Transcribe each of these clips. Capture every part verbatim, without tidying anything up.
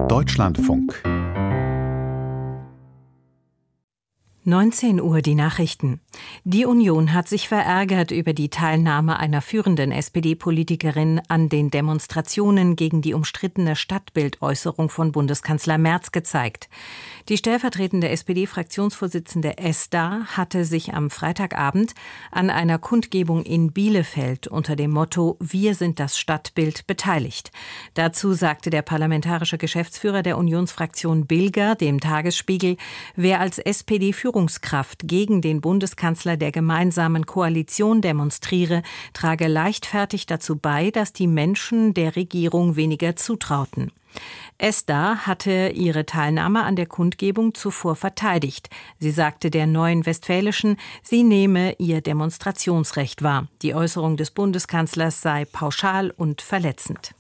Deutschlandfunk. neunzehn Uhr die Nachrichten. Die Union hat sich verärgert über die Teilnahme einer führenden S P D-Politikerin an den Demonstrationen gegen die umstrittene Stadtbildäußerung von Bundeskanzler Merz gezeigt. Die stellvertretende S P D-Fraktionsvorsitzende Esther hatte sich am Freitagabend an einer Kundgebung in Bielefeld unter dem Motto „Wir sind das Stadtbild" beteiligt. Dazu sagte der parlamentarische Geschäftsführer der Unionsfraktion Bilger dem Tagesspiegel, wer als S P D-Führungskraft gegen den Bundeskanzler der gemeinsamen Koalition demonstriere, trage leichtfertig dazu bei, dass die Menschen der Regierung weniger zutrauten. Esther hatte ihre Teilnahme an der Kundgebung zuvor verteidigt. Sie sagte der Neuen Westfälischen, sie nehme ihr Demonstrationsrecht wahr. Die Äußerung des Bundeskanzlers sei pauschal und verletzend.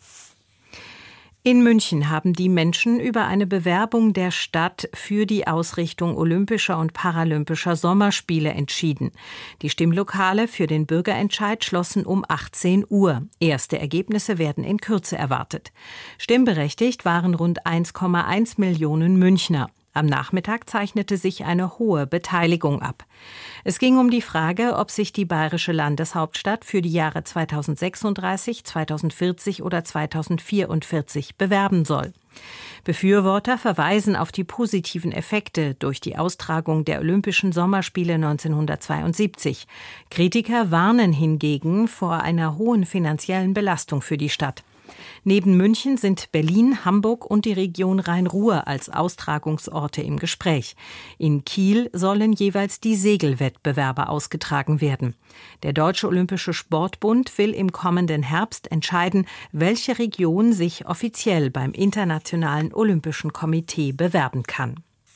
In München haben die Menschen über eine Bewerbung der Stadt für die Ausrichtung Olympischer und Paralympischer Sommerspiele entschieden. Die Stimmlokale für den Bürgerentscheid schlossen um achtzehn Uhr. Erste Ergebnisse werden in Kürze erwartet. Stimmberechtigt waren rund eins Komma eins Millionen Münchner. Am Nachmittag zeichnete sich eine hohe Beteiligung ab. Es ging um die Frage, ob sich die bayerische Landeshauptstadt für die Jahre zweitausendsechsunddreißig, zweitausendvierzig oder zweitausendvierundvierzig bewerben soll. Befürworter verweisen auf die positiven Effekte durch die Austragung der Olympischen Sommerspiele neunzehnhundertzweiundsiebzig. Kritiker warnen hingegen vor einer hohen finanziellen Belastung für die Stadt. Neben München sind Berlin, Hamburg und die Region Rhein-Ruhr als Austragungsorte im Gespräch. In Kiel sollen jeweils die Segelwettbewerbe ausgetragen werden. Der Deutsche Olympische Sportbund will im kommenden Herbst entscheiden, welche Region sich offiziell beim Internationalen Olympischen Komitee bewerben kann.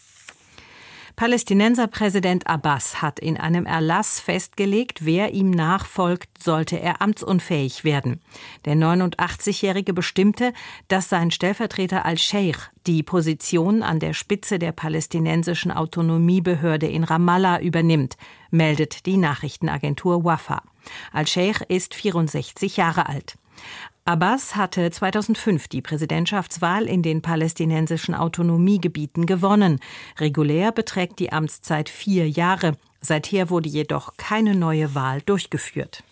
Palästinenserpräsident Abbas hat in einem Erlass festgelegt, wer ihm nachfolgt, sollte er amtsunfähig werden. Der neunundachtzigjährige bestimmte, dass sein Stellvertreter al-Sheikh die Position an der Spitze der palästinensischen Autonomiebehörde in Ramallah übernimmt, meldet die Nachrichtenagentur Wafa. Al-Sheikh ist vierundsechzig Jahre alt. Abbas hatte zweitausendfünf die Präsidentschaftswahl in den palästinensischen Autonomiegebieten gewonnen. Regulär beträgt die Amtszeit vier Jahre. Seither wurde jedoch keine neue Wahl durchgeführt.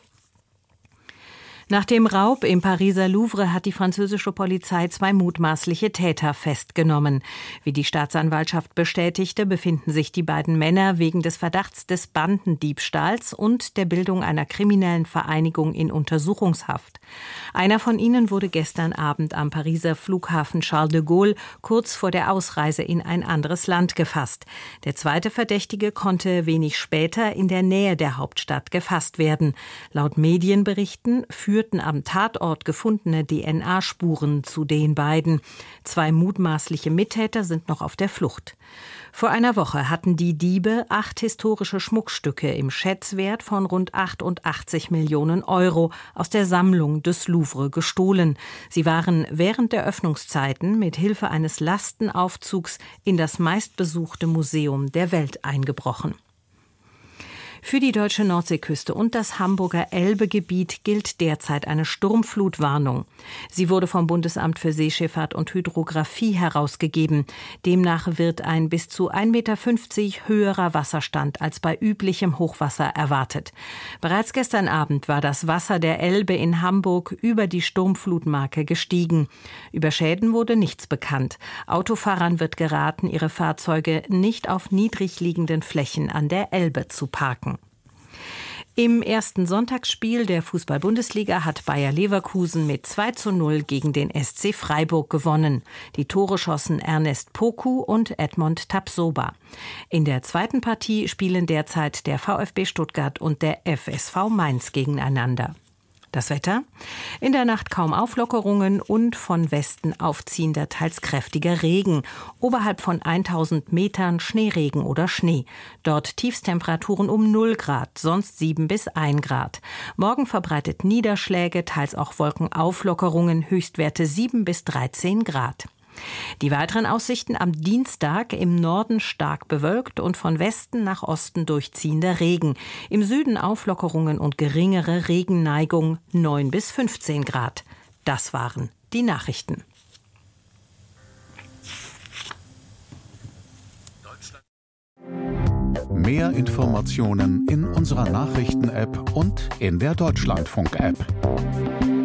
Nach dem Raub im Pariser Louvre hat die französische Polizei zwei mutmaßliche Täter festgenommen. Wie die Staatsanwaltschaft bestätigte, befinden sich die beiden Männer wegen des Verdachts des Bandendiebstahls und der Bildung einer kriminellen Vereinigung in Untersuchungshaft. Einer von ihnen wurde gestern Abend am Pariser Flughafen Charles de Gaulle kurz vor der Ausreise in ein anderes Land gefasst. Der zweite Verdächtige konnte wenig später in der Nähe der Hauptstadt gefasst werden. Laut Medienberichten führten am Tatort gefundene D N A-Spuren zu den beiden. Zwei mutmaßliche Mittäter sind noch auf der Flucht. Vor einer Woche hatten die Diebe acht historische Schmuckstücke im Schätzwert von rund achtundachtzig Millionen Euro aus der Sammlung des Louvre gestohlen. Sie waren während der Öffnungszeiten mit Hilfe eines Lastenaufzugs in das meistbesuchte Museum der Welt eingebrochen. Für die deutsche Nordseeküste und das Hamburger Elbegebiet gilt derzeit eine Sturmflutwarnung. Sie wurde vom Bundesamt für Seeschifffahrt und Hydrographie herausgegeben. Demnach wird ein bis zu ein Meter fünfzig höherer Wasserstand als bei üblichem Hochwasser erwartet. Bereits gestern Abend war das Wasser der Elbe in Hamburg über die Sturmflutmarke gestiegen. Über Schäden wurde nichts bekannt. Autofahrern wird geraten, ihre Fahrzeuge nicht auf niedrig liegenden Flächen an der Elbe zu parken. Im ersten Sonntagsspiel der Fußball-Bundesliga hat Bayer Leverkusen mit zwei zu null gegen den S C Freiburg gewonnen. Die Tore schossen Ernest Poku und Edmond Tapsoba. In der zweiten Partie spielen derzeit der VfB Stuttgart und der F S V Mainz gegeneinander. Das Wetter? In der Nacht kaum Auflockerungen und von Westen aufziehender, teils kräftiger Regen. Oberhalb von tausend Metern Schneeregen oder Schnee. Dort Tiefstemperaturen um null Grad, sonst sieben bis ein Grad. Morgen verbreitet Niederschläge, teils auch Wolkenauflockerungen, Höchstwerte sieben bis dreizehn Grad. Die weiteren Aussichten am Dienstag: im Norden stark bewölkt und von Westen nach Osten durchziehender Regen. Im Süden Auflockerungen und geringere Regenneigung, neun bis fünfzehn Grad. Das waren die Nachrichten. Mehr Informationen in unserer Nachrichten-App und in der Deutschlandfunk-App.